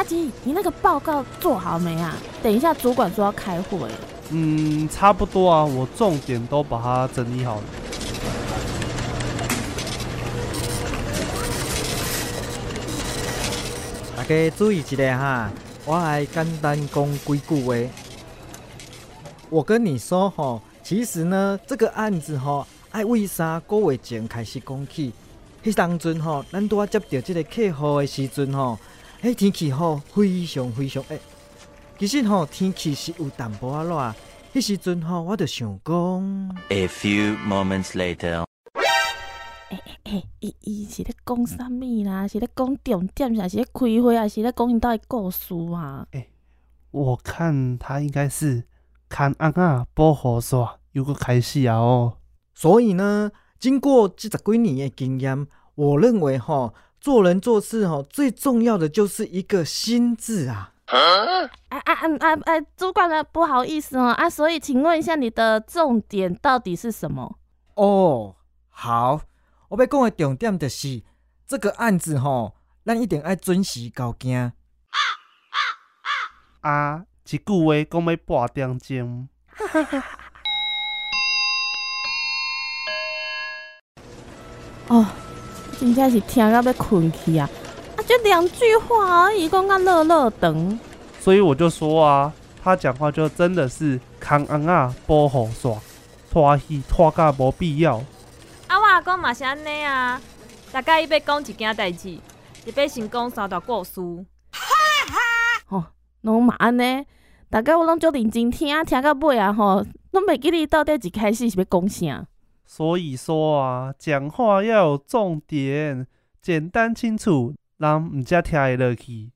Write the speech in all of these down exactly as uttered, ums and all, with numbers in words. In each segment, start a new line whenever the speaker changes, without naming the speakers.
基，你那个报告做好没啊？等一下主管说要开会。
嗯，差不多啊，我重点都把它整理好了。
大家注意一下哈，我来简单讲几句话。我跟你说吼，其实呢，这个案子吼，爱为三个月前开始讲起。迄当阵吼，咱拄啊接到这个客户的时阵吼，迄天气吼非常非常热。其实吼，天气是有淡薄仔热。迄时阵吼，我就想讲。
A few moments later。
诶诶诶，伊伊是咧讲啥物啦？是咧讲重点，还是咧开会，还是咧讲因兜的故事啊？
诶、欸，我看他应该是看安啊保护伞又个开始啊哦。
所以呢，经过这十几年的经验，我认为吼，做人做事吼，最重要的就是一个心字啊。
啊啊啊啊啊！主管呢，不好意思哦啊，所以请问一下，你的重点到底是什么？
哦，好。我要讲的重点就是，这个案子吼，咱一定要准时交件。
啊，一句话讲要半点钟。
哦，真正是听到要困去啊！啊，就两句话而已，讲到乐乐长。
所以我就说啊，他讲话就真的是空安啊保护伞，拖戏拖到无必要。
啊，我阿公嘛是安尼啊，大概伊要讲一件代志，就要先讲三大故事。
哦，拢嘛安尼，大概我拢足认真听，听到尾啊吼，拢袂记你到底一开始是要讲啥。
所以说啊，讲话要有重点，简单清楚，人唔才听会落去。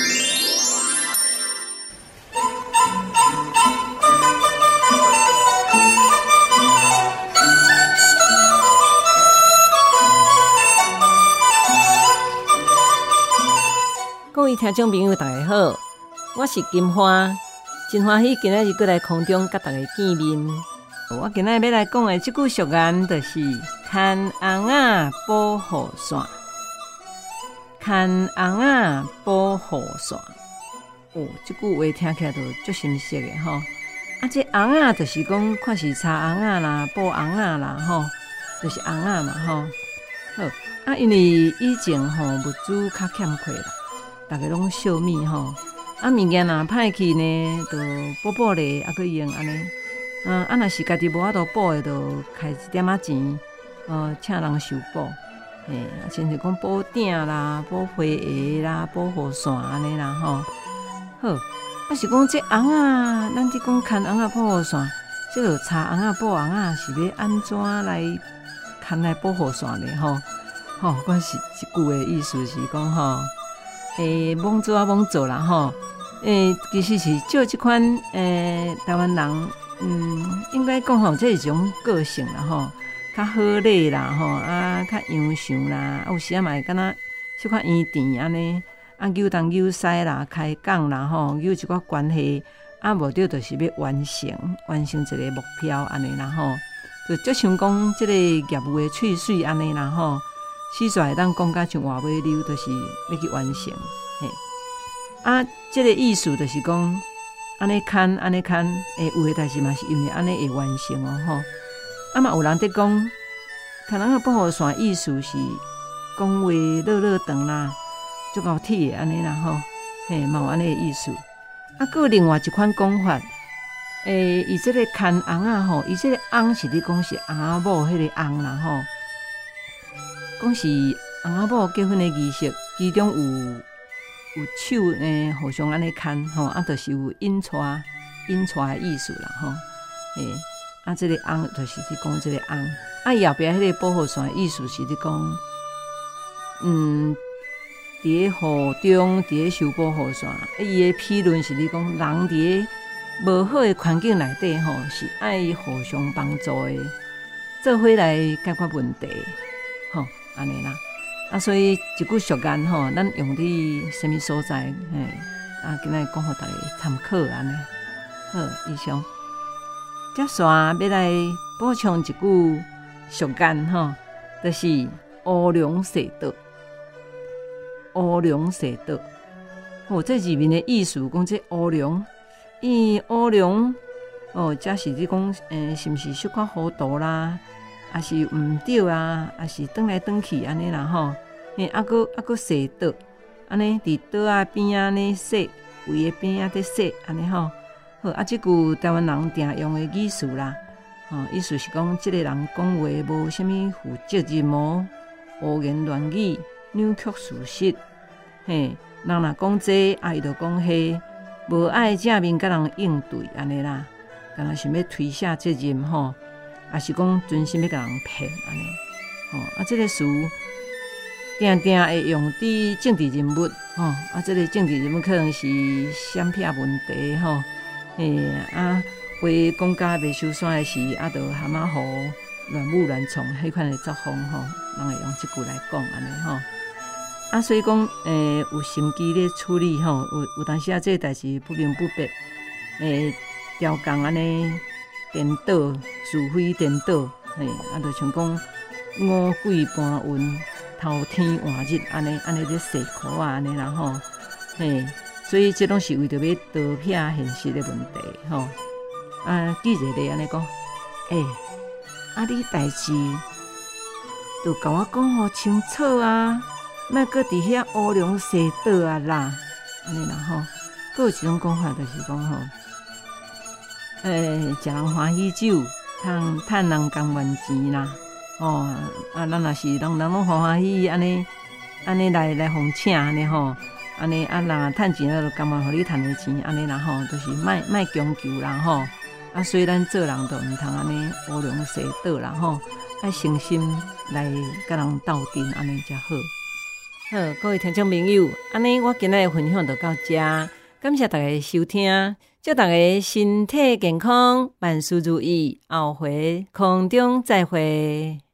各位听众朋友，大家好，我是金花，真欢喜今仔日过来空中甲大家见面。我今仔日要来讲的这句俗言，就是看红仔保护伞，看红仔保护伞。哦，这句话听起来就足深刻的吼。啊，这红仔就是讲，看是擦红仔啦、保红仔啦，吼，就是红仔嘛，吼。好，啊，因为以前吼物资较欠缺啦。大家拢小米吼，啊物件若歹去呢，就补补咧，啊，佮用安尼。嗯，啊，若是家己无法度补的，就开一点仔钱，呃，请人收补。嘿，啊，亲像讲补鼎啦、补花鞋啦、补雨伞安尼啦吼。好，啊是讲这红仔，咱伫讲牵红仔保雨伞，即个擦红仔补红仔是要安怎来牵来保雨伞咧吼？吼，我是一句的意思是讲吼。诶，罔做啊罔做啦吼！诶，其实是照即款诶台湾人，嗯，应该讲吼，这是一种个性啦吼，较好礼啦吼，啊，较洋相啦，啊，有时啊嘛会敢若即款圆甜安尼，啊，扭东扭西啦，开讲啦吼，有一寡关系，啊，无着就是要完成完成一个目标安尼啦吼，就足像讲即个业务的趣水安尼啦吼。死煞会当讲甲像话尾溜，就是要去完成。嘿，啊，即、这个意思就是讲，安尼牵，安尼牵，诶，有诶代志嘛是因为安尼会完成哦吼。啊嘛有人伫讲，牵人个保护伞意思是讲话乐乐长啦，足够铁安尼啦吼。嘿，嘛有安尼诶意思。啊，佮另外一款讲法，诶，伊即个牵红仔吼，伊即个红是咧讲是红仔某迄个红啦吼。讲是红仔某结婚的仪式，其中有有手诶，互相安尼牵吼，啊，就是有引带引带的意思啦吼。诶，啊，这个红就是伫讲这个红，啊，后壁迄个保护伞的意思是伫讲，嗯，伫咧雨中，伫咧收保护伞，伊的批论是伫讲人伫咧无好的环境内底吼，是爱互相帮助的，做伙来解决问题，吼。安尼啦，啊，所以一句俗言吼，咱用伫什么所在，嘿，啊，今仔讲互大家参考安尼。好，以上。接续要来补充一句俗言吼，就是乌龙蛇道。乌龙蛇道， 哦，这字面的意思讲这乌龙，伊乌龙哦，则是你讲诶，是毋是小可糊涂啦，还是毋对啊，还是转来转去安尼啦吼？嘿，啊个啊个洗倒，安尼伫倒啊边啊尼洗，位的边啊伫洗安尼吼。好啊，即句台湾人常用的语词啦，吼、哦，意思是讲即个人讲话无啥物负责任无，胡言乱语，扭曲事实，嘿。人若讲这，啊伊就讲迄，无爱正面甲人应对安尼啦，敢若想要推卸责任吼，啊是讲存心要甲人骗安尼，吼啊，这个词定定会用伫政治人物吼，啊，这个政治人物可能是闪避问题吼，诶啊，为公家袂收山的时，啊，就蛤蟆糊乱舞乱创迄款的作风吼，人会用即句来讲安尼吼。啊，所以讲，诶、欸，有心机咧处理吼，有有当时啊，这个代志不明不白，诶、欸，调工安尼颠倒，是非颠倒，嘿，啊，就像讲五鬼搬运，头天换日安尼，安尼咧洗裤啊安尼啦吼，嘿，所以这拢是为着要逃避现实的问题吼。啊，记者咧安尼讲，诶、欸，啊，你代志就甲我讲互清楚啊。莫搁伫遐乌龙洗倒啊啦，安尼啦吼。搁有一种讲法，就是讲吼，诶，食人欢喜酒，通趁人甘愿钱啦。哦，啊，咱若是人人拢欢欢喜喜安尼，安尼来来奉请安尼吼，安尼啊，人趁钱啊，就甘愿互你趁的钱，安尼啦吼，就是莫莫强求啦吼。啊，所以咱做人就毋通安尼乌龙洗倒啦吼，爱诚心来甲人斗阵，安尼才好。好，各位听众朋友，安尼我今日的分享就到这，感谢大家的收听，祝大家身体健康，万事如意，后回空中再会。